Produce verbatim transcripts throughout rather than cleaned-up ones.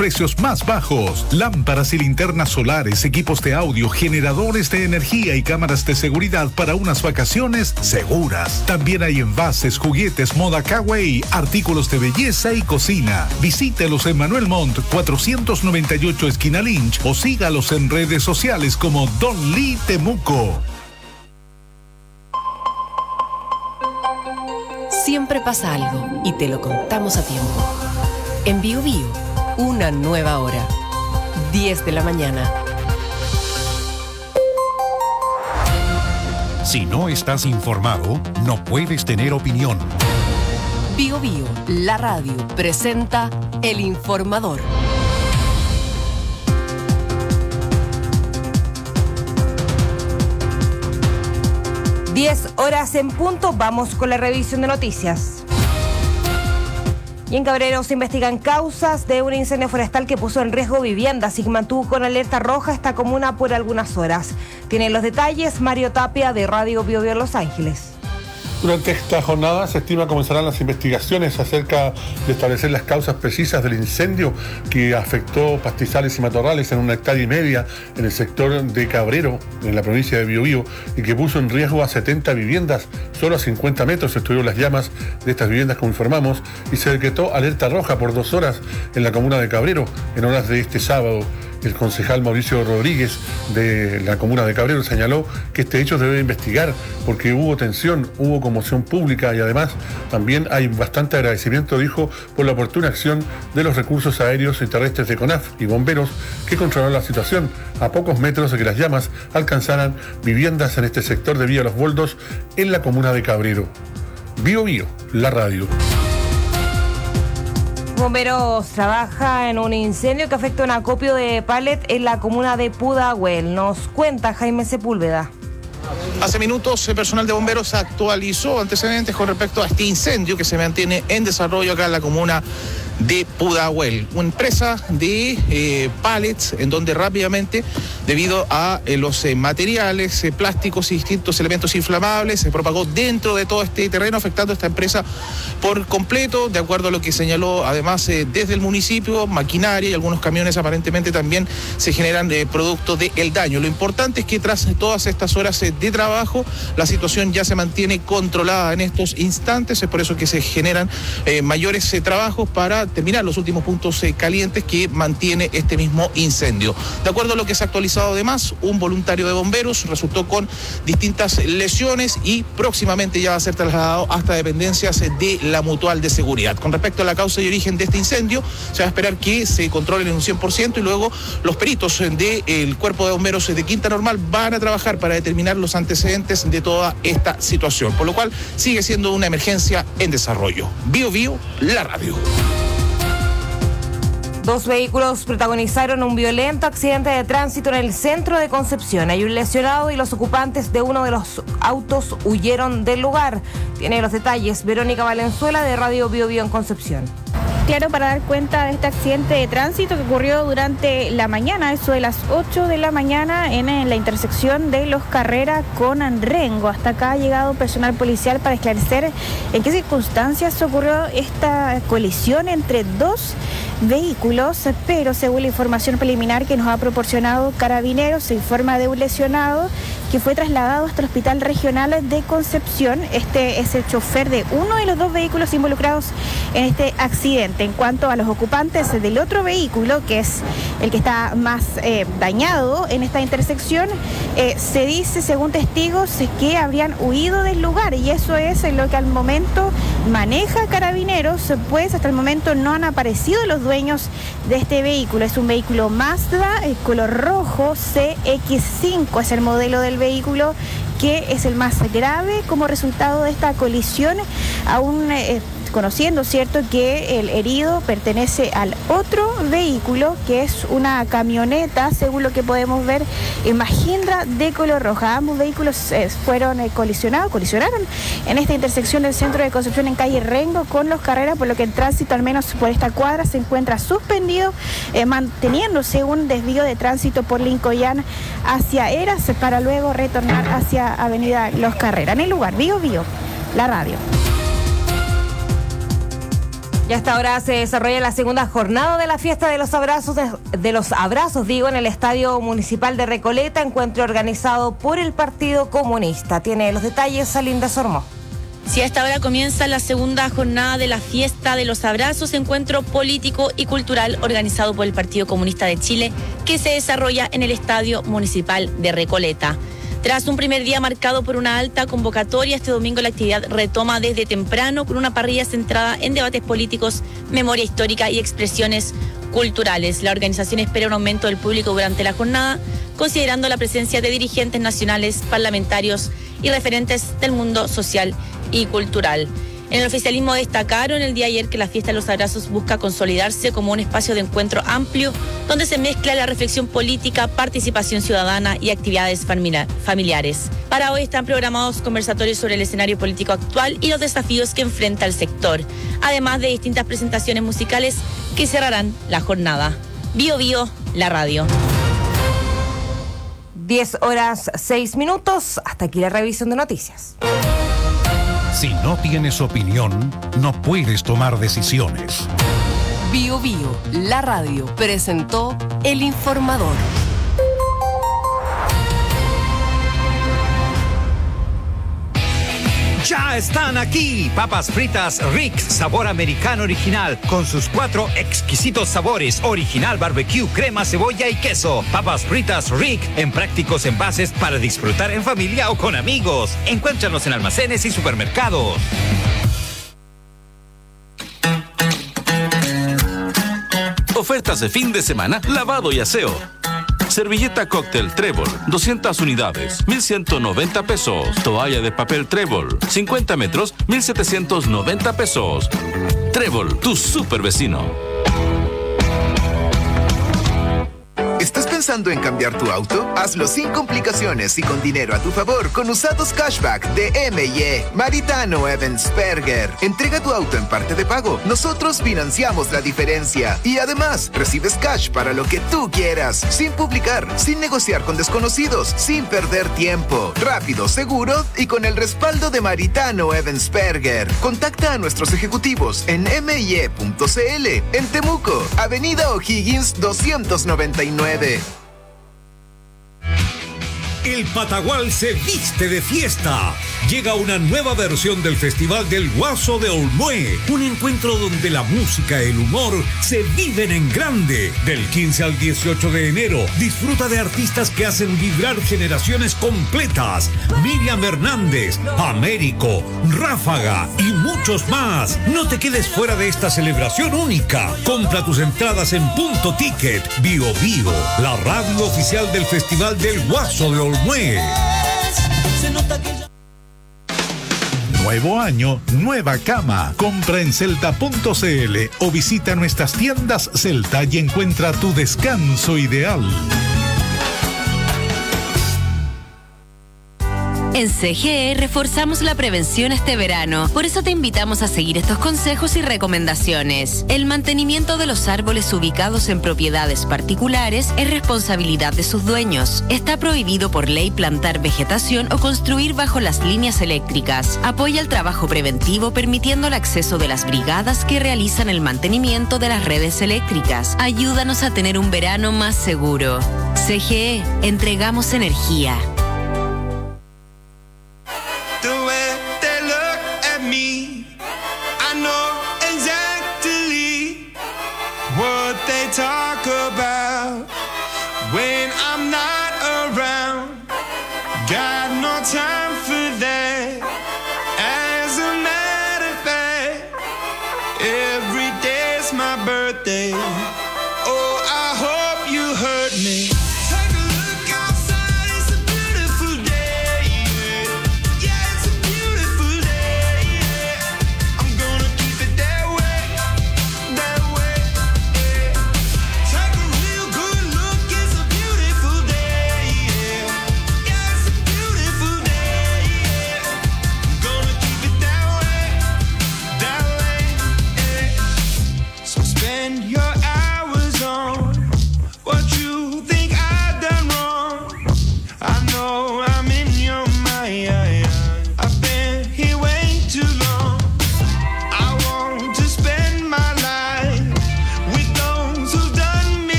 precios más bajos. Lámparas y linternas solares, equipos de audio, generadores de energía y cámaras de seguridad para unas vacaciones seguras. También hay envases, juguetes, moda kawaii, artículos de belleza y cocina. Visítelos en Manuel Montt, cuatrocientos noventa y ocho esquina Lynch, o sígalos en redes sociales como Don Lee Temuco. Siempre pasa algo y te lo contamos a tiempo. En Bio Bio, una nueva hora. diez de la mañana. Si no estás informado, no puedes tener opinión. Bio Bio, la radio, presenta El Informador. diez horas en punto, vamos con la revisión de noticias. Y en Cabrero se investigan causas de un incendio forestal que puso en riesgo viviendas y que mantuvo con alerta roja esta comuna por algunas horas. Tiene los detalles Mario Tapia de Radio Bio Bio Los Ángeles. Durante esta jornada se estima comenzarán las investigaciones acerca de establecer las causas precisas del incendio que afectó pastizales y matorrales en una hectárea y media en el sector de Cabrero, en la provincia de Biobío, y que puso en riesgo a setenta viviendas. Solo a cincuenta metros estuvieron las llamas de estas viviendas, como informamos, y se decretó alerta roja por dos horas en la comuna de Cabrero en horas de este sábado. El concejal Mauricio Rodríguez de la comuna de Cabrero señaló que este hecho se debe investigar porque hubo tensión, hubo conmoción pública y además también hay bastante agradecimiento, dijo, por la oportuna acción de los recursos aéreos y terrestres de CONAF y bomberos que controlaron la situación a pocos metros de que las llamas alcanzaran viviendas en este sector de Villa Los Boldos en la comuna de Cabrero. Bio Bio, la radio. Bomberos trabaja en un incendio que afecta un acopio de pallet en la comuna de Pudahuel. Nos cuenta Jaime Sepúlveda. Hace minutos el personal de bomberos actualizó antecedentes con respecto a este incendio que se mantiene en desarrollo acá en la comuna de Pudahuel, una empresa de eh, pallets en donde rápidamente, debido a eh, los eh, materiales, eh, plásticos y distintos elementos inflamables, se propagó dentro de todo este terreno, afectando a esta empresa por completo, de acuerdo a lo que señaló además eh, desde el municipio, maquinaria y algunos camiones aparentemente también se generan eh, producto del daño. Lo importante es que tras todas estas horas eh, de trabajo, la situación ya se mantiene controlada en estos instantes, es por eso que se generan eh, mayores eh, trabajos para terminar los últimos puntos eh, calientes que mantiene este mismo incendio. De acuerdo a lo que se ha actualizado además, un voluntario de bomberos resultó con distintas lesiones y próximamente ya va a ser trasladado hasta dependencias de la Mutual de Seguridad. Con respecto a la causa y origen de este incendio, se va a esperar que se controlen en un cien por ciento y luego los peritos del Cuerpo de Bomberos de Quinta Normal van a trabajar para determinar los antecedentes de toda esta situación, por lo cual sigue siendo una emergencia en desarrollo. Bio Bio, la radio. Dos vehículos protagonizaron un violento accidente de tránsito en el centro de Concepción. Hay un lesionado y los ocupantes de uno de los autos huyeron del lugar. Tiene los detalles Verónica Valenzuela de Radio Bio Bio en Concepción. Claro, para dar cuenta de este accidente de tránsito que ocurrió durante la mañana, eso de las ocho de la mañana, en, en la intersección de Los Carreras con Rengo. Hasta acá ha llegado personal policial para esclarecer en qué circunstancias ocurrió esta colisión entre dos vehículos, pero según la información preliminar que nos ha proporcionado Carabineros, se informa de un lesionado que fue trasladado hasta el Hospital Regional de Concepción. Este es el chofer de uno de los dos vehículos involucrados en este accidente. En cuanto a los ocupantes del otro vehículo, que es el que está más eh, dañado en esta intersección, eh, se dice, según testigos, que habrían huido del lugar, y eso es lo que al momento maneja Carabineros, pues hasta el momento no han aparecido los dueños de este vehículo. Es un vehículo Mazda, el color rojo, C X cinco es el modelo del vehículo, que es el más grave como resultado de esta colisión, aún eh, conociendo, ¿cierto?, que el herido pertenece al otro vehículo, que es una camioneta, según lo que podemos ver, en Mahindra de color roja. Ambos vehículos eh, fueron eh, colisionados, colisionaron en esta intersección del centro de Concepción en calle Rengo con Los Carreras, por lo que el tránsito, al menos por esta cuadra, se encuentra suspendido, eh, manteniéndose un desvío de tránsito por Lincoln hacia Eras, para luego retornar hacia avenida Los Carreras. En el lugar, Bio Bio, la radio. Y hasta ahora se desarrolla la segunda jornada de la fiesta de los abrazos, de, de los abrazos, digo, en el Estadio Municipal de Recoleta, encuentro organizado por el Partido Comunista. Tiene los detalles Salinda Sormó. Si hasta ahora comienza la segunda jornada de la fiesta de los abrazos, encuentro político y cultural organizado por el Partido Comunista de Chile, que se desarrolla en el Estadio Municipal de Recoleta. Tras un primer día marcado por una alta convocatoria, este domingo la actividad retoma desde temprano con una parrilla centrada en debates políticos, memoria histórica y expresiones culturales. La organización espera un aumento del público durante la jornada, considerando la presencia de dirigentes nacionales, parlamentarios y referentes del mundo social y cultural. En el oficialismo destacaron el día de ayer que la fiesta de los abrazos busca consolidarse como un espacio de encuentro amplio donde se mezcla la reflexión política, participación ciudadana y actividades familiares. Para hoy están programados conversatorios sobre el escenario político actual y los desafíos que enfrenta el sector, además de distintas presentaciones musicales que cerrarán la jornada. Bio Bio, la radio. diez horas seis minutos, hasta aquí la revisión de noticias. Si no tienes opinión, no puedes tomar decisiones. Bio Bio, la radio, presentó El Informador. Ya están aquí, papas fritas Rick, sabor americano original, con sus cuatro exquisitos sabores, original barbecue, crema, cebolla y queso. Papas fritas Rick, en prácticos envases para disfrutar en familia o con amigos. Encuéntranos en almacenes y supermercados. Ofertas de fin de semana, lavado y aseo. Servilleta cóctel Trébol, doscientas unidades, mil ciento noventa pesos. Toalla de papel Trébol, cincuenta metros, mil setecientos noventa pesos. Trébol, tu super vecino. ¿Estás pensando en cambiar tu auto? Hazlo sin complicaciones y con dinero a tu favor con usados cashback de M y E. Maritano Evansperger. Entrega tu auto en parte de pago. Nosotros financiamos la diferencia. Y además, recibes cash para lo que tú quieras. Sin publicar, sin negociar con desconocidos, sin perder tiempo. Rápido, seguro y con el respaldo de Maritano Evansperger. Contacta a nuestros ejecutivos en m y e punto c l. En Temuco, Avenida O'Higgins doscientos noventa y nueve. El Patagual se viste de fiesta. Llega una nueva versión del Festival del Guaso de Olmué. Un encuentro donde la música y el humor se viven en grande. Del quince al dieciocho de enero, disfruta de artistas que hacen vibrar generaciones completas. Miriam Hernández, Américo, Ráfaga y muchos más. No te quedes fuera de esta celebración única. Compra tus entradas en Punto Ticket. Bio Bio, la radio oficial del Festival del Guaso de Olmué. Nuevo año, nueva cama. Compra en celta punto c l o visita nuestras tiendas Celta y encuentra tu descanso ideal. En C G E reforzamos la prevención este verano. Por eso te invitamos a seguir estos consejos y recomendaciones. El mantenimiento de los árboles ubicados en propiedades particulares es responsabilidad de sus dueños. Está prohibido por ley plantar vegetación o construir bajo las líneas eléctricas. Apoya el trabajo preventivo permitiendo el acceso de las brigadas que realizan el mantenimiento de las redes eléctricas. Ayúdanos a tener un verano más seguro. C G E, entregamos energía. Talk about when I'm not around. Got no time for that. As a matter of fact, every day's my birthday. Oh, I hope you heard me. Take a look outside, it's a beautiful day. Yeah, yeah, it's a beautiful day. Yeah. I'm gonna keep it that way, that way. Spend your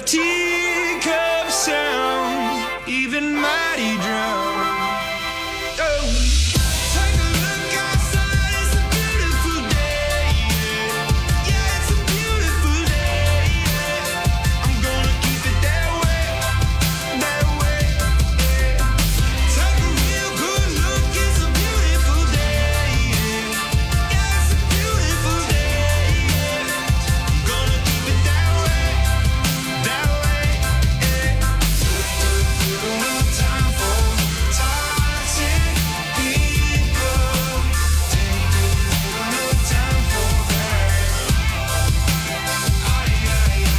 teacup sound, even mighty drown. Oh. Take a look outside, it's a beautiful day, yeah. Yeah, it's a beautiful day, yeah. I'm gonna keep it that way, that way, yeah. Take a real good look, it's a beautiful day, yeah. Yeah, it's a beautiful day, yeah. I'm gonna keep it that way, that way, yeah. No time for toxic people. No time for that. Ay, ay, ay.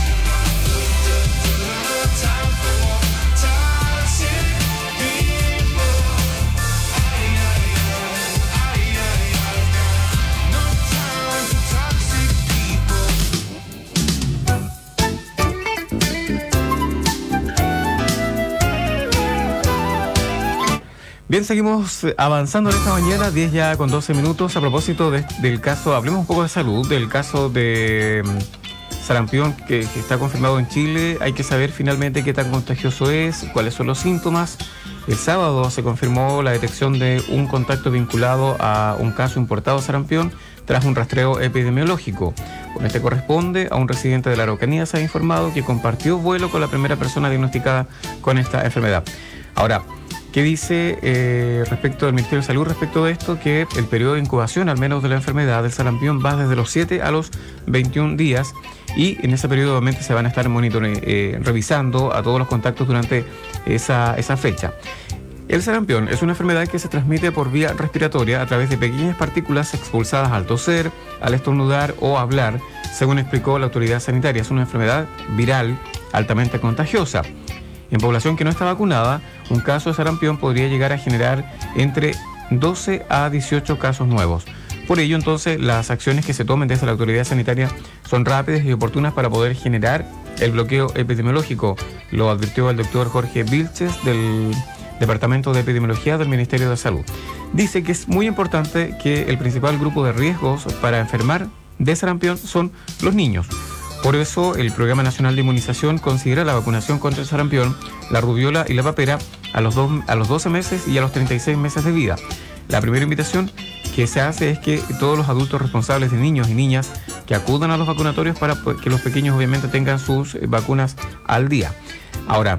No time for toxic people. Ay, ay, ay. Ay, ay, ay. No time for toxic people. Bien, seguimos avanzando en esta mañana, diez ya con doce minutos. A propósito de- del caso, hablemos un poco de salud, del caso de mm, sarampión que, que está confirmado en Chile. Hay que saber finalmente qué tan contagioso es, cuáles son los síntomas. El sábado se confirmó la detección de un contacto vinculado a un caso importado de sarampión tras un rastreo epidemiológico. Bueno, este corresponde a un residente de la Araucanía. Se ha informado que compartió vuelo con la primera persona diagnosticada con esta enfermedad. Ahora, ¿qué dice eh, respecto del Ministerio de Salud respecto de esto? Que el periodo de incubación, al menos de la enfermedad del sarampión, va desde los siete a los veintiún días, y en ese periodo obviamente se van a estar monitore- eh, revisando a todos los contactos durante esa, esa fecha. El sarampión es una enfermedad que se transmite por vía respiratoria a través de pequeñas partículas expulsadas al toser, al estornudar o hablar, según explicó la autoridad sanitaria. Es una enfermedad viral altamente contagiosa. En población que no está vacunada, un caso de sarampión podría llegar a generar entre doce a dieciocho casos nuevos. Por ello, entonces, las acciones que se tomen desde la autoridad sanitaria son rápidas y oportunas para poder generar el bloqueo epidemiológico. Lo advirtió el doctor Jorge Vilches del Departamento de Epidemiología del Ministerio de Salud. Dice que es muy importante que el principal grupo de riesgos para enfermar de sarampión son los niños. Por eso, el Programa Nacional de Inmunización considera la vacunación contra el sarampión, la rubiola y la papera a los, dos, a los doce meses y a los treinta y seis meses de vida. La primera invitación que se hace es que todos los adultos responsables de niños y niñas que acudan a los vacunatorios para que los pequeños obviamente tengan sus vacunas al día. Ahora,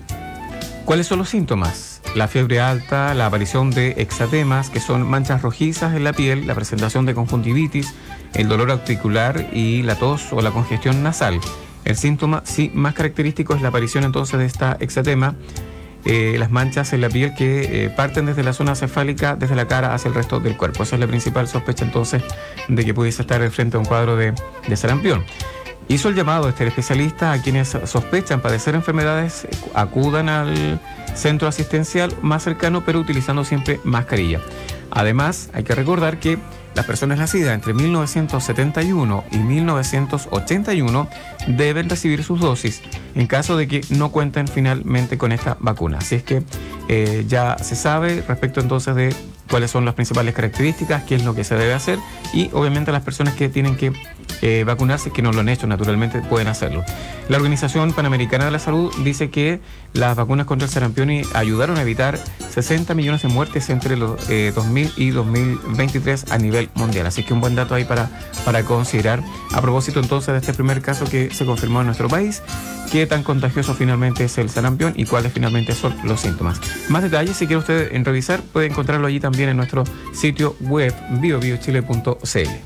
¿cuáles son los síntomas? La fiebre alta, la aparición de exatemas, que son manchas rojizas en la piel, la presentación de conjuntivitis, el dolor articular y la tos o la congestión nasal. El síntoma sí más característico es la aparición entonces de esta exatema, eh, las manchas en la piel que eh, parten desde la zona cefálica, desde la cara hacia el resto del cuerpo. Esa es la principal sospecha entonces de que pudiese estar frente a un cuadro de, de sarampión. Hizo el llamado este especialista a quienes sospechan padecer enfermedades, acudan al centro asistencial más cercano, pero utilizando siempre mascarilla. Además, hay que recordar que las personas nacidas entre mil novecientos setenta y uno y mil novecientos ochenta y uno deben recibir sus dosis en caso de que no cuenten finalmente con esta vacuna. Así es que eh, ya se sabe respecto entonces de cuáles son las principales características, qué es lo que se debe hacer, y obviamente las personas que tienen que eh, vacunarse, que no lo han hecho naturalmente, pueden hacerlo. La Organización Panamericana de la Salud dice que las vacunas contra el sarampión ayudaron a evitar sesenta millones de muertes entre los eh, dos mil y dos mil veintitrés a nivel mundial. Así que un buen dato ahí para, para considerar. A propósito entonces de este primer caso que se confirmó en nuestro país, qué tan contagioso finalmente es el sarampión y cuáles finalmente son los síntomas. Más detalles, si quiere usted en revisar, puede encontrarlo allí también en nuestro sitio web bio bio chile punto c l.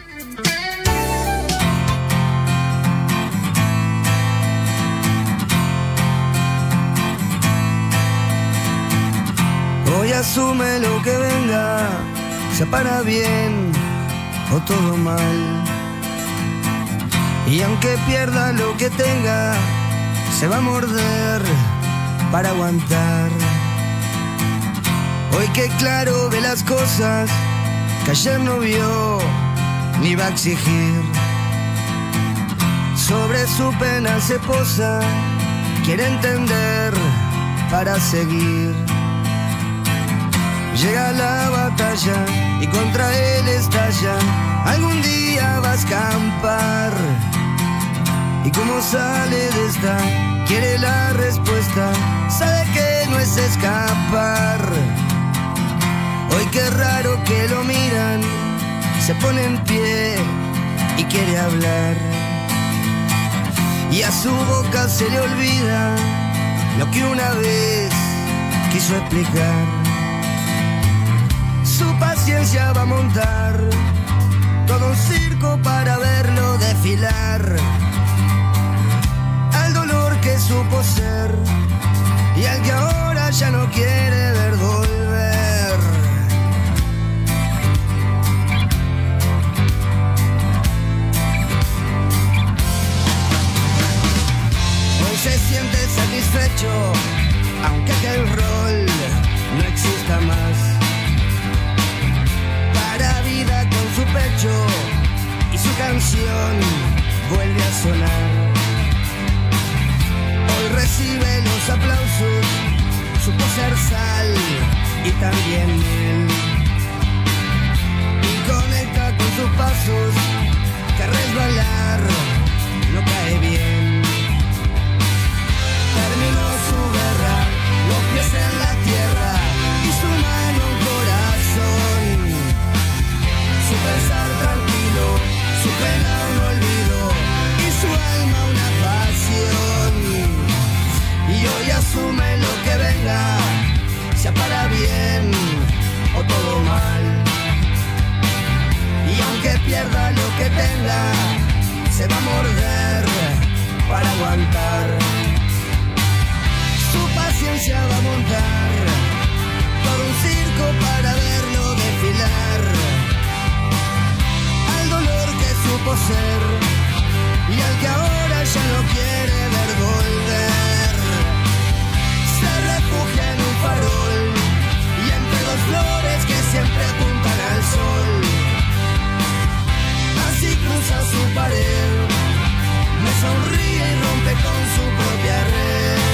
Hoy asume lo que venga, sea para bien o todo mal. Y aunque pierda lo que tenga, se va a morder para aguantar. Hoy que claro ve las cosas que ayer no vio ni va a exigir. Sobre su pena se posa, quiere entender para seguir. Llega la batalla y contra él estalla. Algún día va a escampar ¿Y cómo sale de esta? Quiere la respuesta, sabe que no es escapar. Hoy qué raro que lo miran, se pone en pie y quiere hablar. Y a su boca se le olvida lo que una vez quiso explicar. Su paciencia va a montar todo un circo para verlo desfilar. Al dolor que supo ser y al que ahora ya no quiere ver volver. Hoy se siente satisfecho, aunque aquel rol no exista más. Para vida con su pecho y su canción vuelve a sonar. Hoy recibe los aplausos, supo ser sal y también miel. Y conecta con sus pasos, que resbalar no cae bien. Terminó su guerra, los pies en la tierra y su mano un corazón. Su pensar tranquilo, su pena un olvido y su alma una pasión. Y hoy asume lo que venga, sea para bien o todo mal. Y aunque pierda lo que tenga, se va a morder para aguantar. Su paciencia va a montar todo un circo para verlo desfilar. Al dolor que supo ser y al que ahora ya no quiere ver volver. Se refugia en un farol y entre dos flores que siempre apuntan al sol. Así cruza su pared, me sonríe y rompe con su propia red.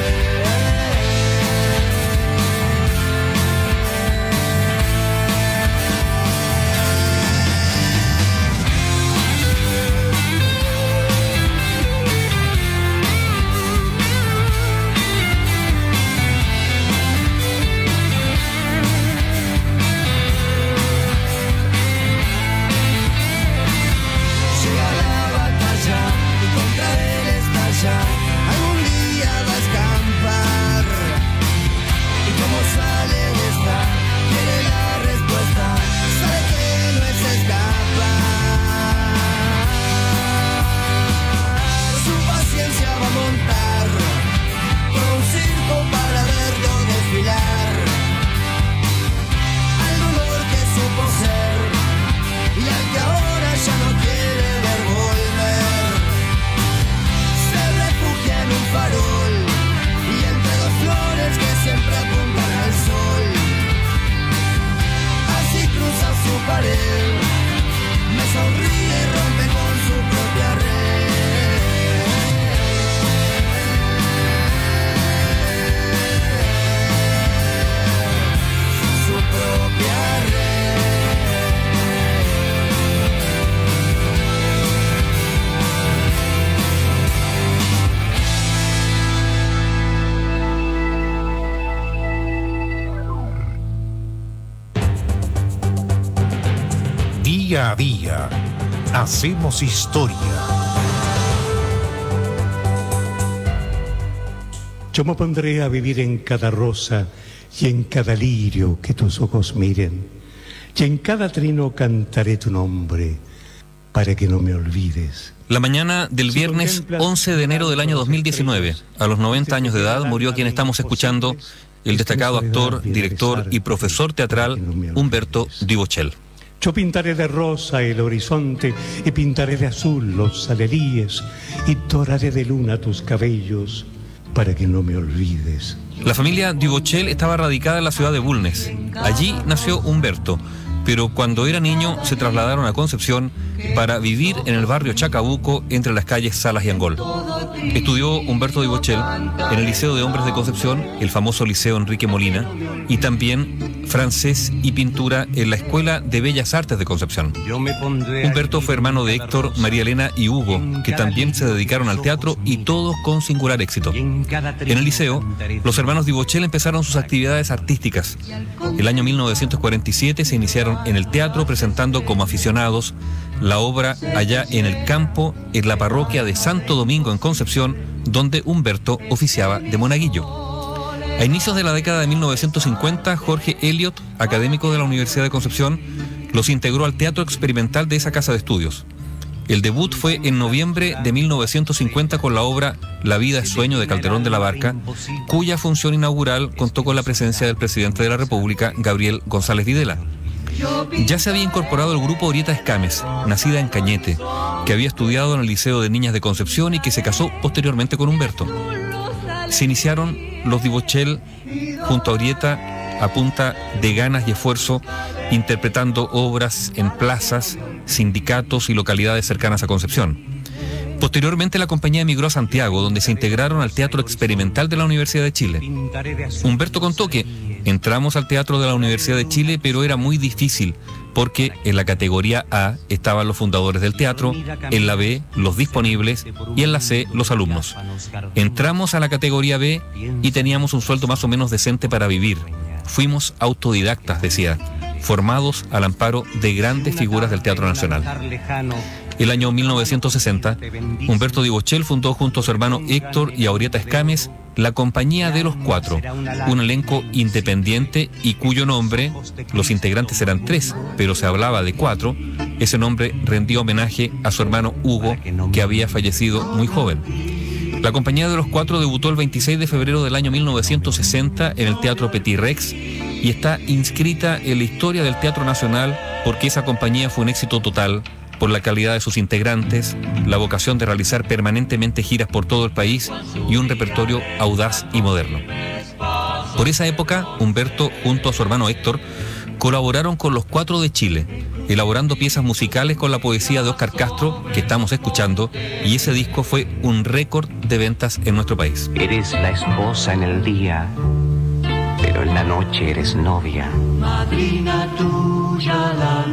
Algún día va a escampar. Y como sale de esta, quiere la respuesta, sabe que no es escapar. Su paciencia va a montar todo un circo para verlo desfilar. Al dolor que supo ser y al que ahora ya no quiere ver volver. En un farol y entre dos flores que siempre apuntan al sol. Así cruza su pared, me sonríe y rompe con su propia red. Su propia red. Día a día, hacemos historia. Yo me pondré a vivir en cada rosa y en cada lirio que tus ojos miren, y en cada trino cantaré tu nombre para que no me olvides. La mañana del viernes once de enero del año dos mil diecinueve, a los noventa años de edad, murió quien estamos escuchando, el destacado actor, director y profesor teatral Humberto Divochel. Yo pintaré de rosa el horizonte y pintaré de azul los alelíes y doraré de luna tus cabellos para que no me olvides. La familia Divochel estaba radicada en la ciudad de Bulnes. Allí nació Humberto, pero cuando era niño se trasladaron a Concepción para vivir en el barrio Chacabuco entre las calles Salas y Angol. Estudió Humberto Divochel en el Liceo de Hombres de Concepción, el famoso Liceo Enrique Molina, y también francés y pintura en la Escuela de Bellas Artes de Concepción. Humberto fue hermano de Héctor, María Elena y Hugo, que también se dedicaron al teatro y todos con singular éxito. En el liceo, los hermanos Dibochel empezaron sus actividades artísticas. El año mil novecientos cuarenta y siete se iniciaron en el teatro presentando como aficionados la obra Allá en el campo, en la parroquia de Santo Domingo en Concepción, donde Humberto oficiaba de monaguillo. A inicios de la década de mil novecientos cincuenta, Jorge Elliot, académico de la Universidad de Concepción, los integró al teatro experimental de esa casa de estudios. El debut fue en noviembre de mil novecientos cincuenta con la obra La vida es sueño de Calderón de la Barca, cuya función inaugural contó con la presencia del presidente de la República, Gabriel González Videla. Ya se había incorporado el grupo Orieta Escames, nacida en Cañete, que había estudiado en el Liceo de Niñas de Concepción y que se casó posteriormente con Humberto. Se iniciaron los Dibochel junto a Orieta a punta de ganas y esfuerzo, interpretando obras en plazas, sindicatos y localidades cercanas a Concepción. Posteriormente la compañía emigró a Santiago, donde se integraron al Teatro Experimental de la Universidad de Chile. Humberto contó que entramos al Teatro de la Universidad de Chile, pero era muy difícil, porque en la categoría A estaban los fundadores del teatro, en la B los disponibles y en la C los alumnos. Entramos a la categoría B y teníamos un sueldo más o menos decente para vivir. Fuimos autodidactas, decía, formados al amparo de grandes figuras del Teatro Nacional. El año mil novecientos sesenta, Humberto Dibochel fundó junto a su hermano Héctor y a Orieta Escames la Compañía de los Cuatro, un elenco independiente y cuyo nombre, los integrantes eran tres, pero se hablaba de cuatro. Ese nombre rendía homenaje a su hermano Hugo, que había fallecido muy joven. La Compañía de los Cuatro debutó el veintiséis de febrero del año mil novecientos sesenta en el Teatro Petit Rex y está inscrita en la historia del Teatro Nacional porque esa compañía fue un éxito total por la calidad de sus integrantes, la vocación de realizar permanentemente giras por todo el país y un repertorio audaz y moderno. Por esa época, Humberto, junto a su hermano Héctor, colaboraron con los Cuatro de Chile, elaborando piezas musicales con la poesía de Óscar Castro, que estamos escuchando, y ese disco fue un récord de ventas en nuestro país. Eres la esposa en el día, pero en la noche eres novia. Madrina tuya la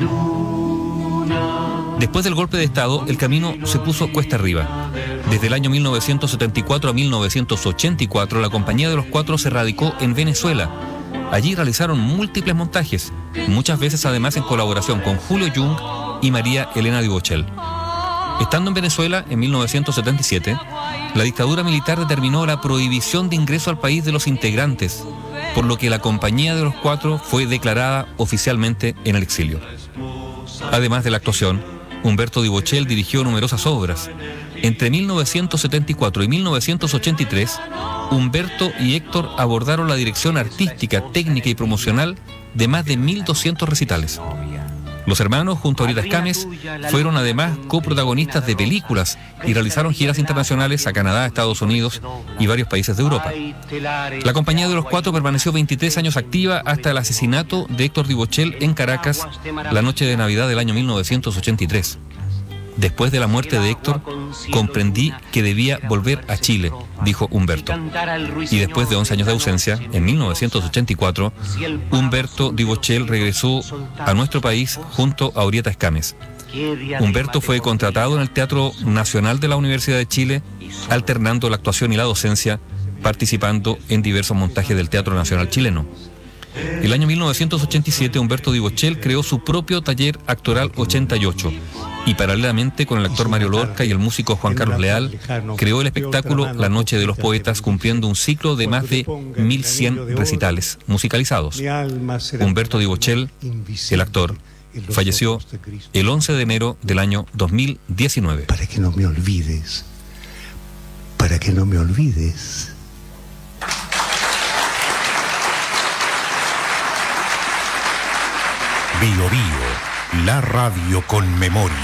luna. Después del golpe de Estado, el camino se puso cuesta arriba. Desde el año mil novecientos setenta y cuatro a mil novecientos ochenta y cuatro, la Compañía de los Cuatro se radicó en Venezuela. Allí realizaron múltiples montajes, muchas veces además en colaboración con Julio Jung y María Elena Dibochel. Estando en Venezuela en mil novecientos setenta y siete, la dictadura militar determinó la prohibición de ingreso al país de los integrantes, por lo que la Compañía de los Cuatro fue declarada oficialmente en el exilio. Además de la actuación, Humberto Dibochel dirigió numerosas obras. Entre mil novecientos setenta y cuatro y mil novecientos ochenta y tres, Humberto y Héctor abordaron la dirección artística, técnica y promocional de más de mil doscientos recitales. Los hermanos, junto a Orieta Escames, fueron además coprotagonistas de películas y realizaron giras internacionales a Canadá, Estados Unidos y varios países de Europa. La Compañía de los Cuatro permaneció veintitrés años activa hasta el asesinato de Héctor Dibochel en Caracas la noche de Navidad del año mil novecientos ochenta y tres. Después de la muerte de Héctor, comprendí que debía volver a Chile, dijo Humberto. Y después de once años de ausencia, en mil novecientos ochenta y cuatro, Humberto Dibochel regresó a nuestro país junto a Orieta Escames. Humberto fue contratado en el Teatro Nacional de la Universidad de Chile, alternando la actuación y la docencia, participando en diversos montajes del Teatro Nacional chileno. El año mil novecientos ochenta y siete, Humberto Dibochel creó su propio taller actoral ochenta y ocho y paralelamente con el actor Mario Lorca y el músico Juan Carlos Leal, creó el espectáculo La Noche de los Poetas, cumpliendo un ciclo de más de mil cien recitales musicalizados. Humberto Dibochel, el actor, falleció el once de enero del año dos mil diecinueve. Para que no me olvides, para que no me olvides. Bio Bio, la radio con memoria.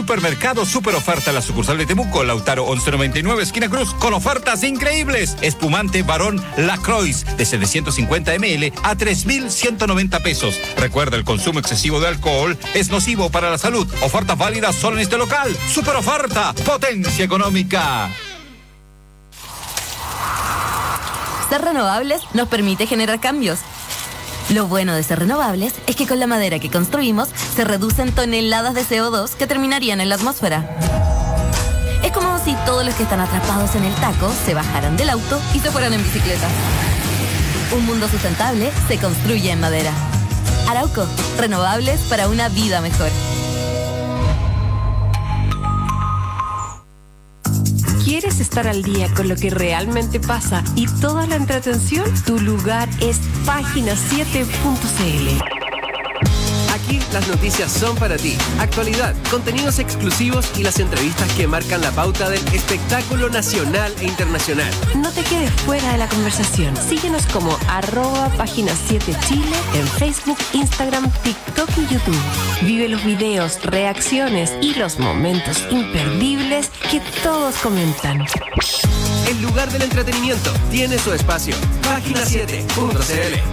Supermercado Super Oferta en la sucursal de Temuco, Lautaro once noventa y nueve, esquina Cruz, con ofertas increíbles. Espumante Barón Lacroix de setecientos cincuenta mililitros a tres mil ciento noventa pesos. Recuerda, el consumo excesivo de alcohol es nocivo para la salud. Ofertas válidas solo en este local. Super Oferta, potencia económica. Ser renovables nos permite generar cambios. Lo bueno de ser renovables es que con la madera que construimos se reducen toneladas de C O dos que terminarían en la atmósfera. Es como si todos los que están atrapados en el taco se bajaran del auto y se fueran en bicicleta. Un mundo sustentable se construye en madera. Arauco, renovables para una vida mejor. ¿Quieres estar al día con lo que realmente pasa y toda la entretención? Tu lugar es página siete punto c l. Aquí las noticias son para ti. Actualidad, contenidos exclusivos y las entrevistas que marcan la pauta del espectáculo nacional e internacional. No te quedes fuera de la conversación. Síguenos como arroba página siete Chile en Facebook, Instagram, TikTok y YouTube. Vive los videos, reacciones y los momentos imperdibles que todos comentan. El lugar del entretenimiento tiene su espacio. página siete punto c l.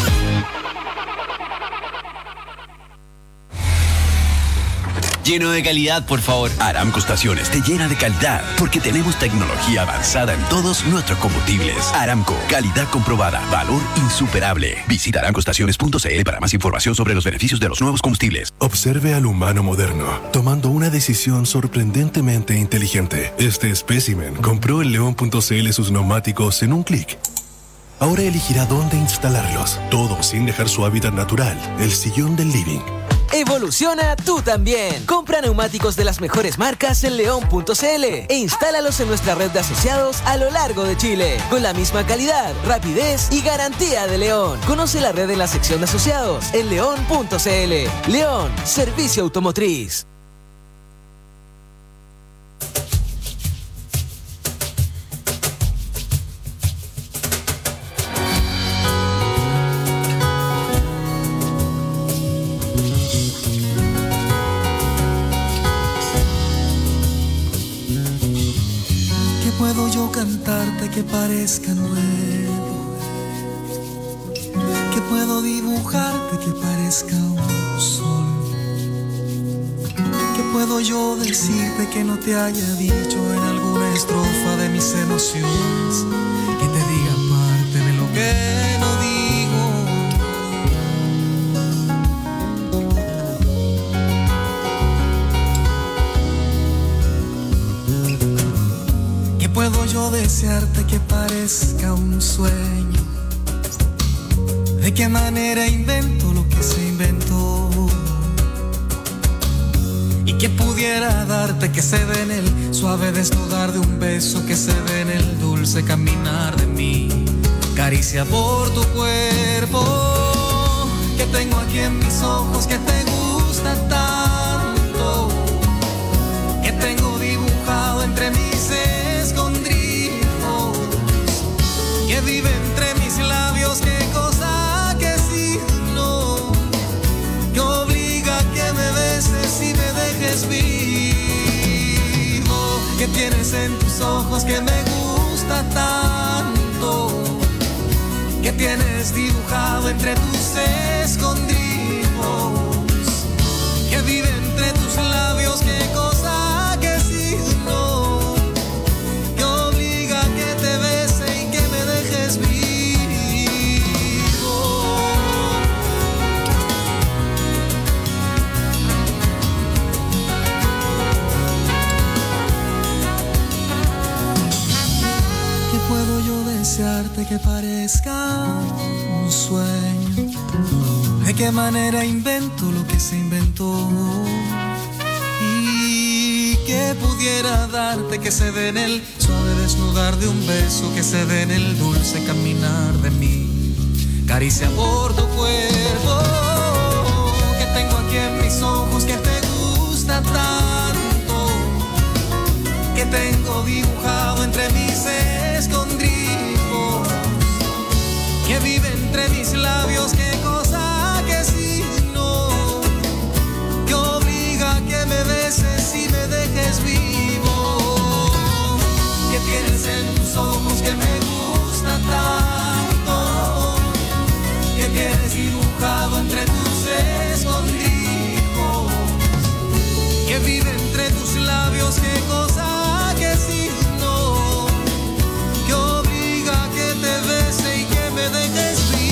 Lleno de calidad, por favor. Aramco Estaciones te llena de calidad porque tenemos tecnología avanzada en todos nuestros combustibles. Aramco, calidad comprobada, valor insuperable. Visita aramco estaciones punto c l para más información sobre los beneficios de los nuevos combustibles. Observe al humano moderno tomando una decisión sorprendentemente inteligente. Este espécimen compró en león punto c l sus neumáticos en un clic. Ahora elegirá dónde instalarlos, todo sin dejar su hábitat natural, el sillón del living. Evoluciona tú también. Compra neumáticos de las mejores marcas en león punto c l e instálalos en nuestra red de asociados a lo largo de Chile, con la misma calidad, rapidez y garantía de León. Conoce la red en la sección de asociados en león punto c l. León, servicio automotriz. Puedo yo cantarte que parezca nuevo, que puedo dibujarte que parezca un sol, que puedo yo decirte que no te haya dicho en alguna estrofa de mis emociones, que te diga parte de lo que no digo. Puedo yo desearte que parezca un sueño. ¿De qué manera invento lo que se inventó? Y que pudiera darte que se ve en el suave desnudar de un beso, que se ve en el dulce caminar de mi caricia por tu cuerpo, que tengo aquí en mis ojos, que te gusta tanto, que tengo dibujado entre mis escondrijos, que vive entre mis labios, qué cosa, qué signo, que obliga a que me beses y me dejes vivo, que tienes en tus ojos que me gusta tanto, que tienes dibujado entre tus escondrijos, que vive entre tus labios, qué cosa, qué signo, desearte que parezca un sueño. ¿De qué manera invento lo que se inventó? Y que pudiera darte que se ve en el suave desnudar de un beso, que se ve en el dulce caminar de mi caricia por tu cuerpo, que tengo aquí en mis ojos, que te gusta tanto, que tengo dibujado entre mis escondrijos, que vive entre mis labios, qué cosa, qué signo, que obliga a que me beses y que tienes en tus ojos que me gusta tanto, que tienes dibujado entre tus escondrijos, que vive entre tus labios, qué cosa, qué signo, que obliga a que te bese y que me dejes vivo.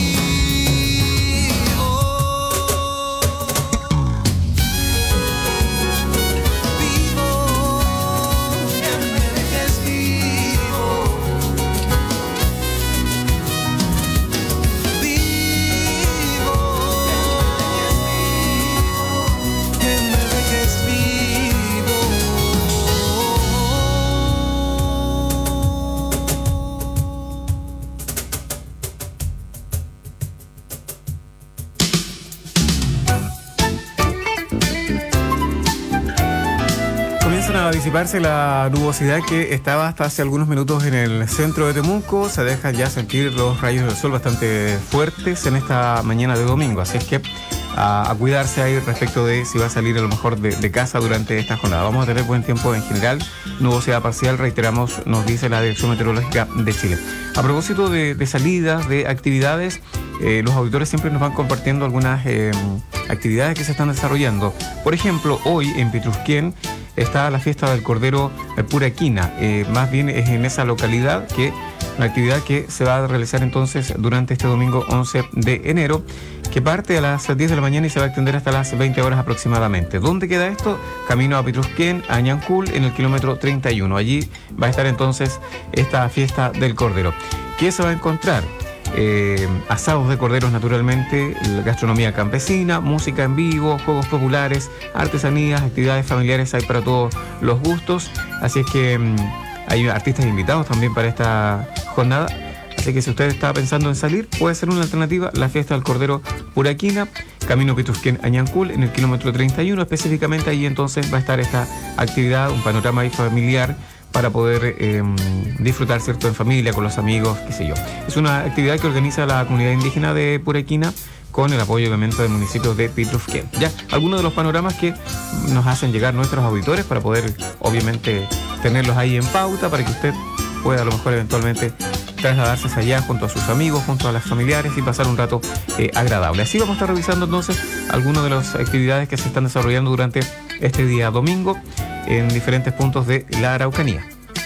A disiparse la nubosidad que estaba hasta hace algunos minutos en el centro de Temuco. Se dejan ya sentir los rayos del sol bastante fuertes en esta mañana de domingo, así es que a, a cuidarse ahí respecto de si va a salir a lo mejor de, de casa durante esta jornada. Vamos a tener buen tiempo en general, nubosidad parcial, reiteramos, nos dice la Dirección Meteorológica de Chile. A propósito de, de salidas, de actividades, eh, los auditores siempre nos van compartiendo algunas eh, actividades que se están desarrollando. Por ejemplo, hoy en Pitrusquén está la fiesta del Cordero Puraquina, eh, más bien es en esa localidad que la actividad que se va a realizar entonces durante este domingo once de enero, que parte a las diez de la mañana y se va a extender hasta las veinte horas aproximadamente. ¿Dónde queda esto? Camino a Pitrusquén, a Ñancul, en el kilómetro treinta y uno. Allí va a estar entonces esta fiesta del Cordero. ¿Qué se va a encontrar? Eh, asados de corderos naturalmente, gastronomía campesina, música en vivo, juegos populares, artesanías, actividades familiares, hay para todos los gustos, así es que mmm, hay artistas invitados también para esta jornada, así que si usted está pensando en salir, puede ser una alternativa la fiesta del Cordero Puraquina, Camino Pitrusquén a Ñancul, en el kilómetro treinta y uno, específicamente ahí entonces va a estar esta actividad, un panorama ahí familiar para poder eh, disfrutar, ¿cierto?, en familia, con los amigos, qué sé yo. Es una actividad que organiza la comunidad indígena de Puraquina con el apoyo, obviamente, del municipio de Pitrusquén. Ya, algunos de los panoramas que nos hacen llegar nuestros auditores para poder, obviamente, tenerlos ahí en pauta, para que usted pueda, a lo mejor, eventualmente trasladarse hacia allá junto a sus amigos, junto a las familiares y pasar un rato eh, agradable. Así vamos a estar revisando, entonces, algunas de las actividades que se están desarrollando durante este día domingo en diferentes puntos de la Araucanía.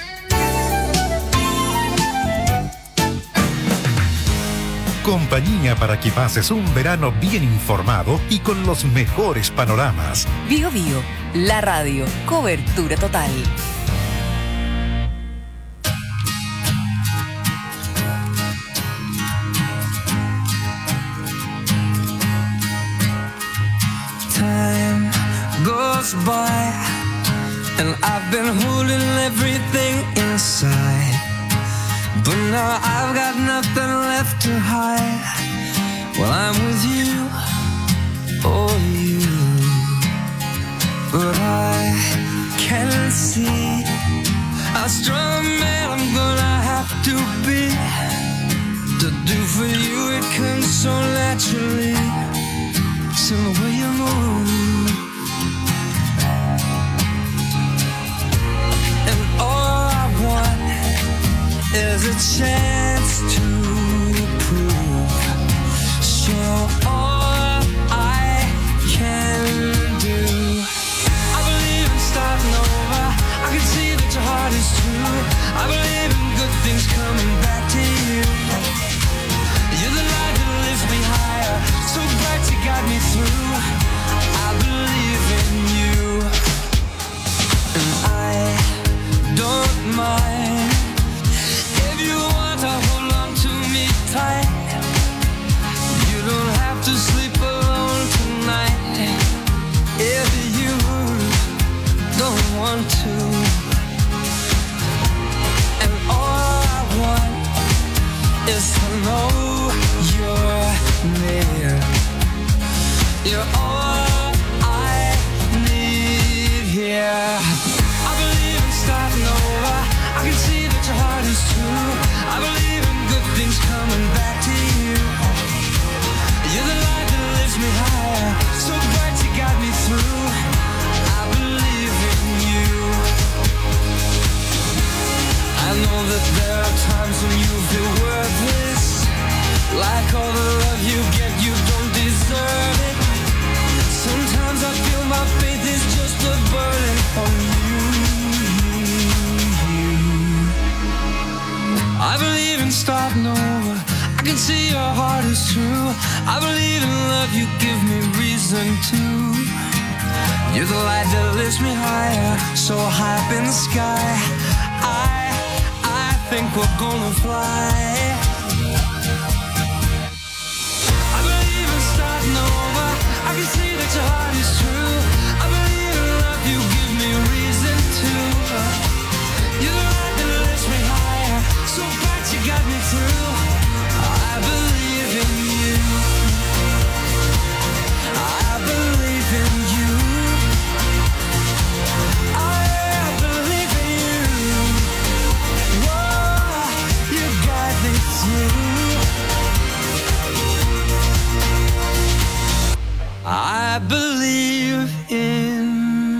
Compañía para que pases un verano bien informado y con los mejores panoramas. Bio Bio, la radio, cobertura total. Time goes by and I've been holding everything inside, but now I've got nothing left to hide. Well, I'm with you, oh you, but I can't see how strong a man I'm gonna have to be to do for you. It comes so naturally, so the way you move. There's a chance to prove, so all I can do. I believe in starting over, I can see that your heart is true. I believe in good things coming back to you. You're the light that lifts me higher, so bright you got me through. I believe in you, and I don't mind. I believe in love, you give me reason to. You're the light that lifts me higher, so high up in the sky. I, I think we're gonna fly. I believe in starting over, I can see that your heart is true. I believe in love, you give me reason to. You're the light that lifts me higher, so bright you got me through. I believe in you. I believe in you. I believe in you. Whoa, you got me through. I believe in you.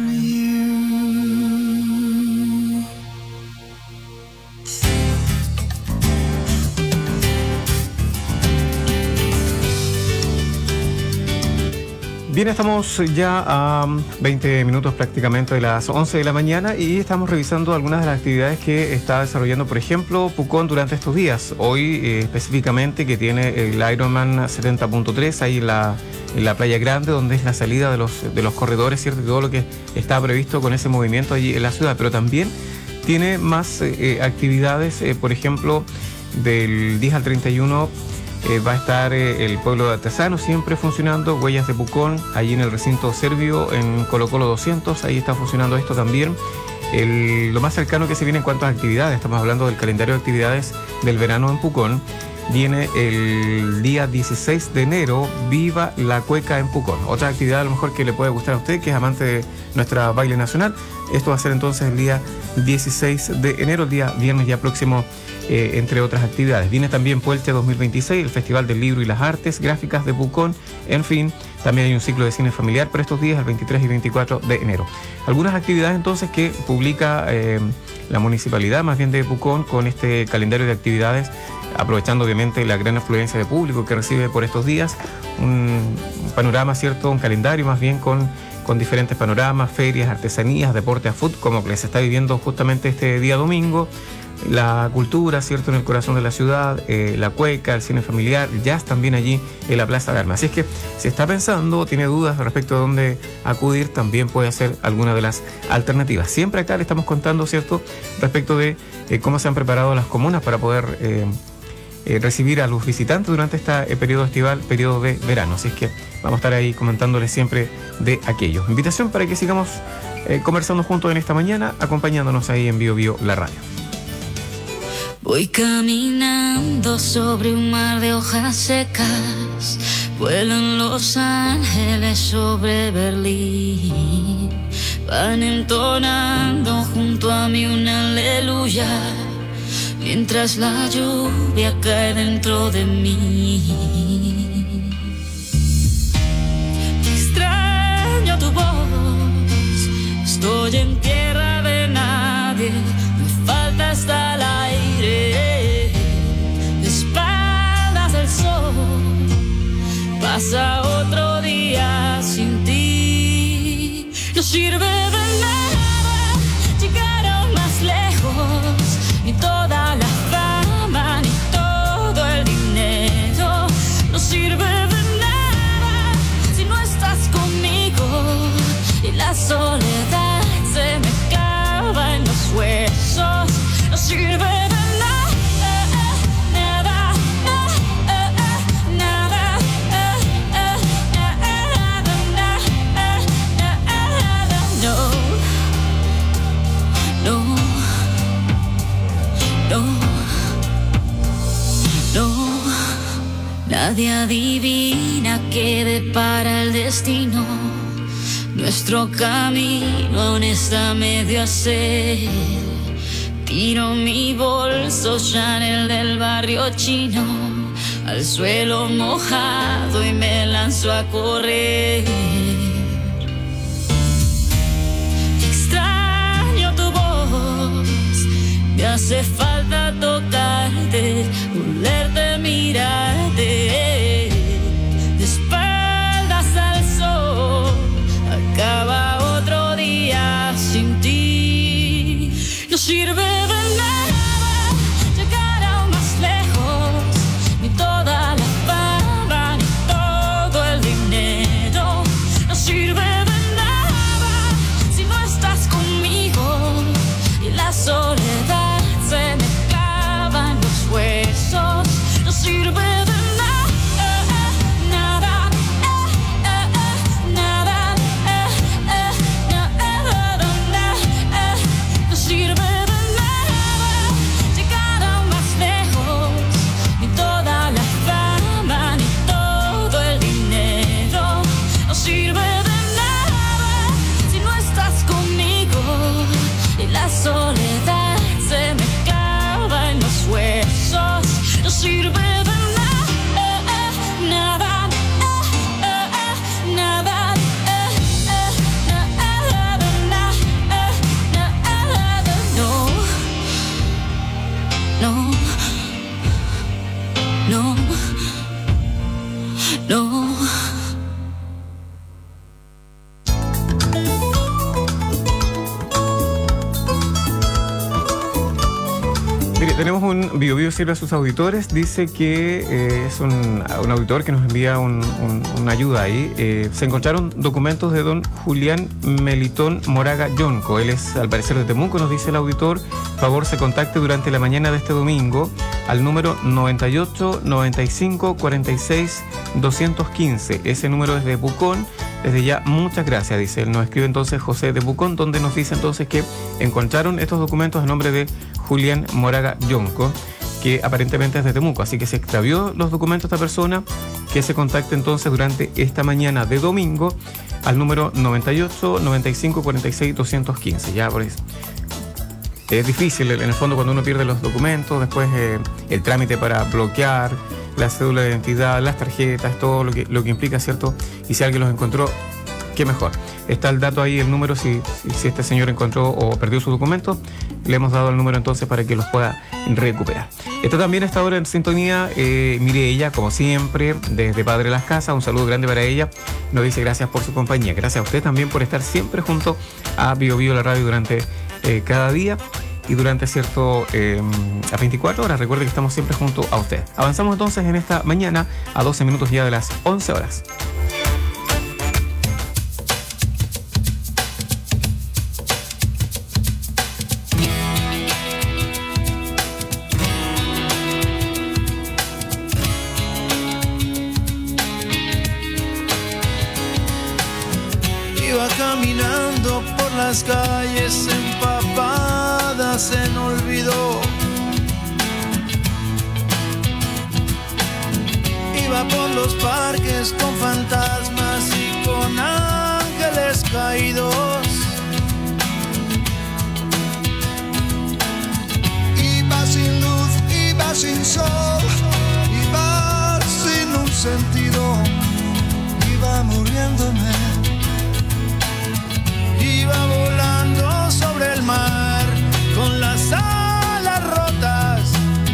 Bien, estamos ya a veinte minutos prácticamente de las once de la mañana y estamos revisando algunas de las actividades que está desarrollando, por ejemplo, Pucón durante estos días. Hoy eh, específicamente que tiene el Ironman setenta punto tres ahí en la, en la Playa Grande, donde es la salida de los, de los corredores, ¿cierto? Y todo lo que está previsto con ese movimiento allí en la ciudad, pero también tiene más eh, actividades, eh, por ejemplo, del diez al treinta y uno. Eh, va a estar eh, el pueblo de Artesano siempre funcionando, Huellas de Pucón, allí en el recinto serbio, en Colo Colo doscientos, ahí está funcionando esto también. El, lo más cercano que se viene en cuanto a actividades, estamos hablando del calendario de actividades del verano en Pucón, viene el día dieciséis de enero, Viva la Cueca en Pucón. Otra actividad a lo mejor que le puede gustar a usted, que es amante de nuestra baile nacional. Esto va a ser entonces el día dieciséis de enero, el día viernes ya próximo, eh, entre otras actividades. Viene también Puelche dos mil veintiséis, el Festival del Libro y las Artes Gráficas de Pucón. En fin, también hay un ciclo de cine familiar para estos días, el veintitrés y veinticuatro de enero. Algunas actividades entonces que publica eh, la municipalidad, más bien de Pucón, con este calendario de actividades, aprovechando obviamente la gran afluencia de público que recibe por estos días, un panorama, ¿cierto? Un calendario más bien con, con diferentes panoramas, ferias, artesanías, deporte a fútbol, como que se está viviendo justamente este día domingo, la cultura, ¿cierto? En el corazón de la ciudad, eh, la cueca, el cine familiar, el jazz también allí en la Plaza de Armas. Así es que si está pensando, tiene dudas respecto a dónde acudir, también puede hacer alguna de las alternativas. Siempre acá le estamos contando, ¿cierto? Respecto de eh, cómo se han preparado las comunas para poder eh, eh, recibir a los visitantes durante este periodo estival, periodo de verano. Así es que vamos a estar ahí comentándoles siempre de aquello. Invitación para que sigamos eh, conversando juntos en esta mañana, acompañándonos ahí en Bio Bio, la radio. Voy caminando sobre un mar de hojas secas, vuelan los ángeles sobre Berlín, van entonando junto a mí una aleluya, mientras la lluvia cae dentro de mí. Extraño tu voz, estoy en tierra de nadie, me falta hasta el aire, de espaldas al sol, pasa otro día sin ti. No sirve de nada llegar más lejos, ni toda la fama, ni todo el dinero. No sirve de nada si no estás conmigo, y la soledad se me clava en los huesos. No sirve de nada, nada, nada, nada, no, no, no, no. Nadie adivina qué depara el destino. Nuestro camino aún está medio a hacer. Tiro mi bolso Chanel del barrio chino al suelo mojado y me lanzo a correr. Extraño tu voz, me hace falta tocarte, olerte, mirarte. De espaldas al sol, acaba otro día sin ti. No sirve de nada llegar aún más lejos, ni toda la fama, ni no. Mire, tenemos un Bio Bio sirve a sus auditores. Dice que eh, es un, un auditor que nos envía un, un, una ayuda ahí. Eh, se encontraron documentos de don Julián Melitón Moraga Yonco. Él es, al parecer, de Temuco, nos dice el auditor. Favor, se contacte durante la mañana de este domingo al número noventa y ocho, noventa y cinco, cuarenta y seis, doscientos quince. Ese número es de Pucón. Desde ya, muchas gracias, dice él. Nos escribe entonces José de Pucón, donde nos dice entonces que encontraron estos documentos a nombre de Julián Moraga Yonco, que aparentemente es de Temuco. Así que se extravió los documentos de esta persona, que se contacte entonces durante esta mañana de domingo al número noventa y ocho, noventa y cinco, cuarenta y seis, doscientos quince. Ya por eso. Es difícil, en el fondo, cuando uno pierde los documentos, después eh, el trámite para bloquear la cédula de identidad, las tarjetas, todo lo que, lo que implica, ¿cierto? Y si alguien los encontró, qué mejor. Está el dato ahí, el número, si, si, si este señor encontró o perdió sus documentos, le hemos dado el número entonces para que los pueda recuperar. Está también a esta hora en sintonía eh, Mireya, como siempre, desde Padre Las Casas. Un saludo grande para ella. Nos dice gracias por su compañía. Gracias a usted también por estar siempre junto a Bio Bio la radio durante eh, cada día y durante cierto eh, a veinticuatro horas. Recuerde que estamos siempre junto a usted. Avanzamos entonces en esta mañana a doce minutos ya de las once horas. Iba caminando por las calles empapadas en olvido. Iba por los parques con fantasmas y con ángeles caídos. Iba sin luz, iba sin sol, iba sin un sentido, iba muriéndome. Iba volando sobre el mar con las alas rotas.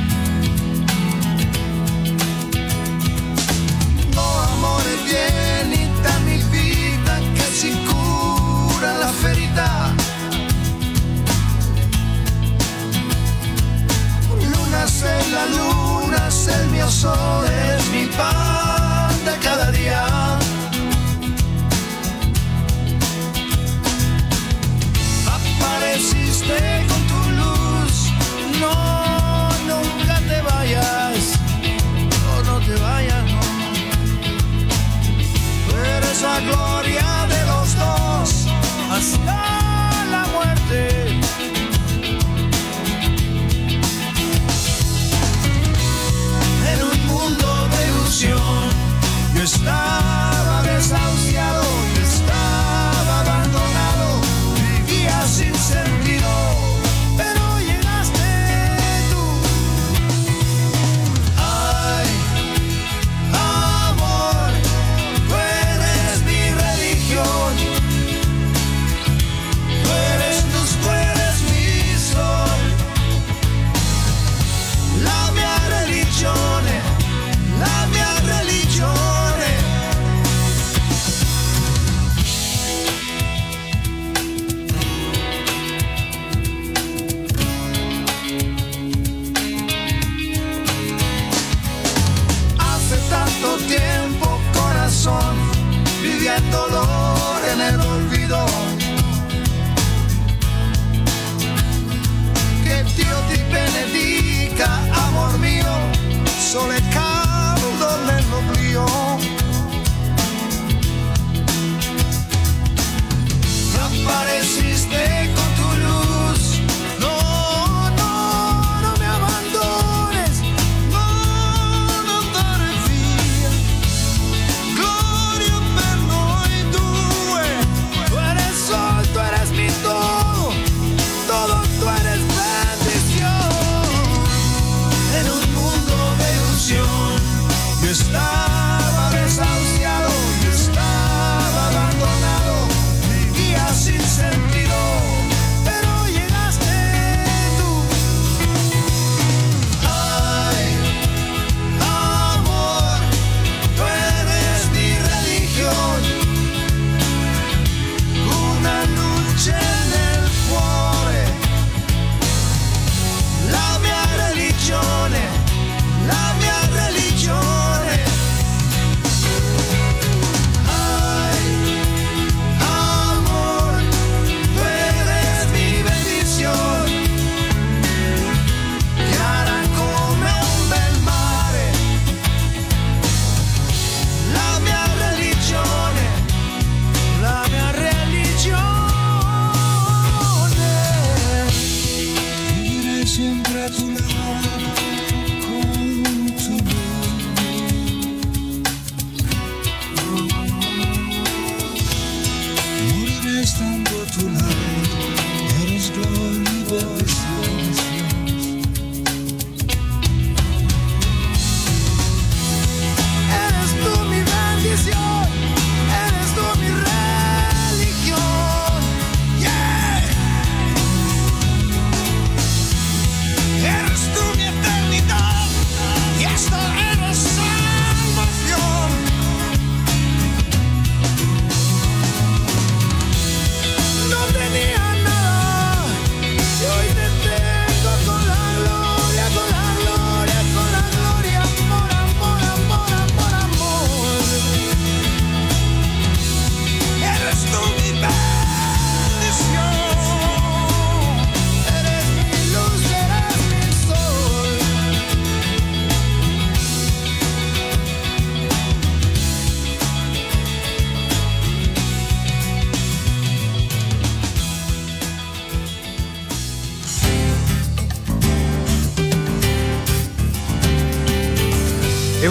No amores bienita mi vida, que sin cura la ferita. Luna es la luna, es el mío sol, es mi pan de cada día. Apareciste con tu luz, no, nunca te vayas, no, no te vayas, no. Tú eres la gloria de los dos, hasta la muerte. En un mundo de ilusión, yo estaba desahuciado, yo estaba abandonado. Sin sentido, pero llegaste tú. Ay, amor, tú eres mi religión.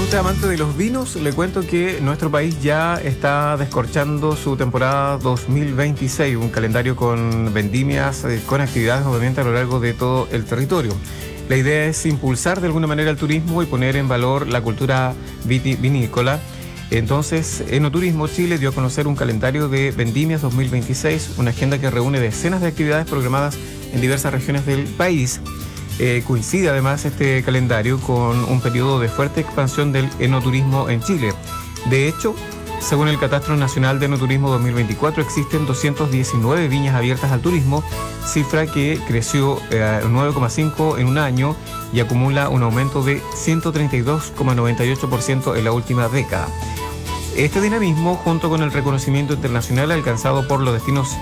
usted es amante de los vinos, le cuento que nuestro país ya está descorchando su temporada dos mil veintiséis, un calendario con vendimias, eh, con actividades obviamente a lo largo de todo el territorio. La idea es impulsar de alguna manera el turismo y poner en valor la cultura vitivinícola. Entonces, Enoturismo Chile dio a conocer un calendario de vendimias dos mil veintiséis, una agenda que reúne decenas de actividades programadas en diversas regiones del país. Eh, coincide además este calendario con un periodo de fuerte expansión del enoturismo en Chile. De hecho, según el Catastro Nacional de Enoturismo dos mil veinticuatro, existen doscientas diecinueve viñas abiertas al turismo, cifra que creció eh, nueve coma cinco en un año y acumula un aumento de ciento treinta y dos coma noventa y ocho por ciento en la última década. Este dinamismo, junto con el reconocimiento internacional alcanzado por los destinos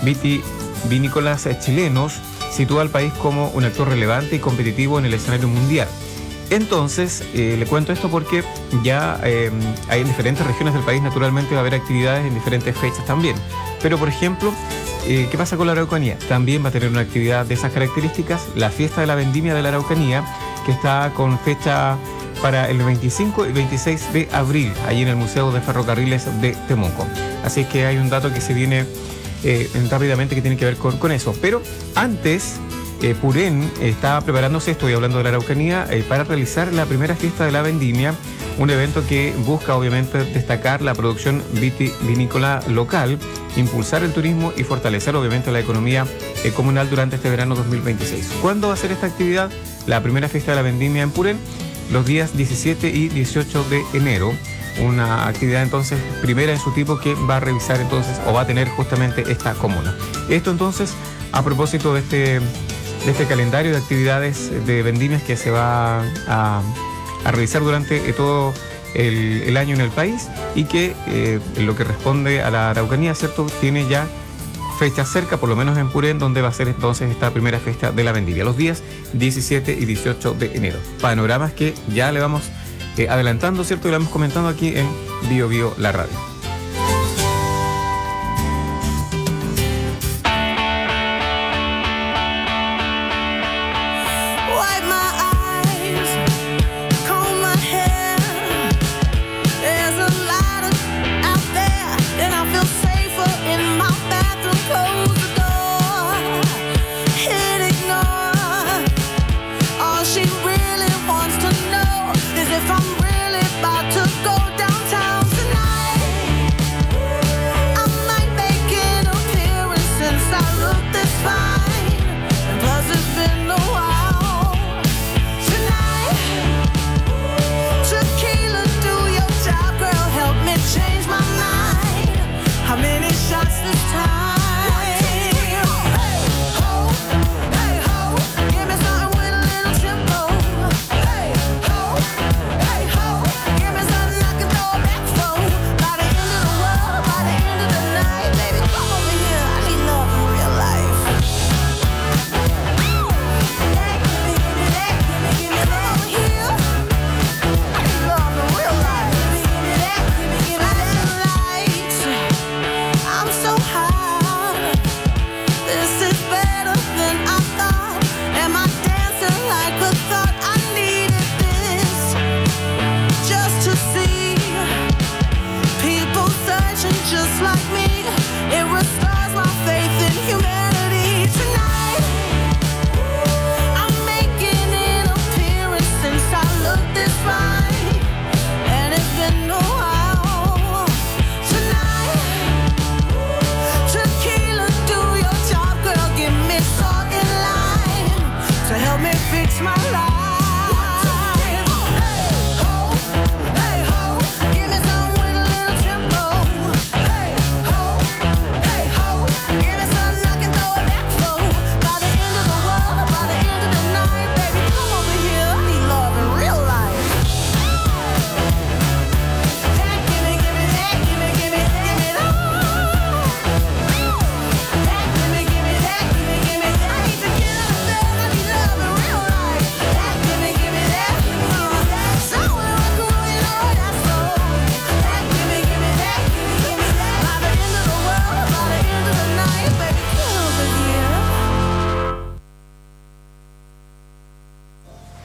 vitivinícolas chilenos, sitúa al país como un actor relevante y competitivo en el escenario mundial. Entonces, eh, le cuento esto porque ya eh, hay en diferentes regiones del país, naturalmente va a haber actividades en diferentes fechas también. Pero, por ejemplo, eh, ¿qué pasa con la Araucanía? También va a tener una actividad de esas características, la fiesta de la vendimia de la Araucanía, que está con fecha para el veinticinco y veintiséis de abril, allí en el Museo de Ferrocarriles de Temuco. Así que hay un dato que se viene eh, rápidamente que tiene que ver con, con eso. Pero antes... Eh, Purén está preparándose, estoy hablando de la Araucanía, eh, para realizar la primera fiesta de la vendimia, un evento que busca obviamente destacar la producción vitivinícola local, impulsar el turismo y fortalecer obviamente la economía eh, comunal durante este verano dos mil veintiséis. ¿Cuándo va a ser esta actividad? La primera fiesta de la vendimia en Purén, los días diecisiete y dieciocho de enero. Una actividad entonces primera en su tipo que va a revisar entonces o va a tener justamente esta comuna. Esto entonces a propósito de este... de este calendario de actividades de vendimias que se va a, a realizar durante todo el, el año en el país y que eh, en lo que responde a la Araucanía, ¿cierto?, tiene ya fecha cerca, por lo menos en Purén, donde va a ser entonces esta primera fiesta de la vendimia, los días diecisiete y dieciocho de enero. Panoramas que ya le vamos eh, adelantando, ¿cierto?, y lo hemos comentado aquí en Bio Bio La Radio. If I'm really about to go downtown tonight.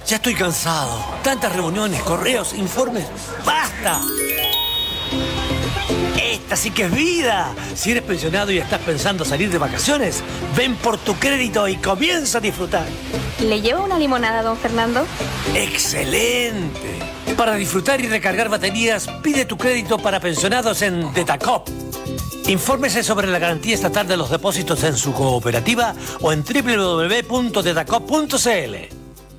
Ya estoy cansado. Tantas reuniones, correos, informes. ¡Basta! Esta sí que es vida. Si eres pensionado y estás pensando salir de vacaciones, ven por tu crédito y comienza a disfrutar. ¿Le llevo una limonada, don Fernando? ¡Excelente! Para disfrutar y recargar baterías, pide tu crédito para pensionados en Detacop. Infórmese sobre la garantía estatal de los depósitos en su cooperativa o en doble u doble u doble u punto detacop punto c l.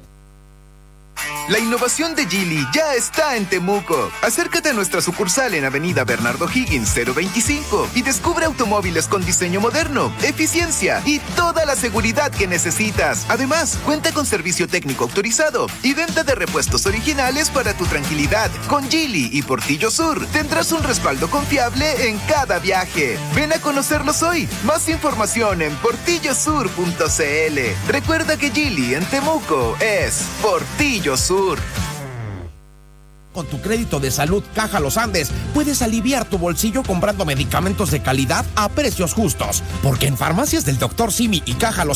La innovación de Geely ya está en Temuco. Acércate a nuestra sucursal en Avenida Bernardo Higgins cero veinticinco y descubre automóviles con diseño moderno, eficiencia y toda la seguridad que necesitas. Además, cuenta con servicio técnico autorizado y venta de repuestos originales para tu tranquilidad. Con Geely y Portillo Sur tendrás un respaldo confiable en cada viaje. Ven a conocerlos hoy. Más información en portillo sur punto c l. Recuerda que Geely en Temuco es Portillo Sur. Con tu crédito de salud Caja Los Andes, puedes aliviar tu bolsillo comprando medicamentos de calidad a precios justos. Porque en Farmacias del doctor Simi y Caja Los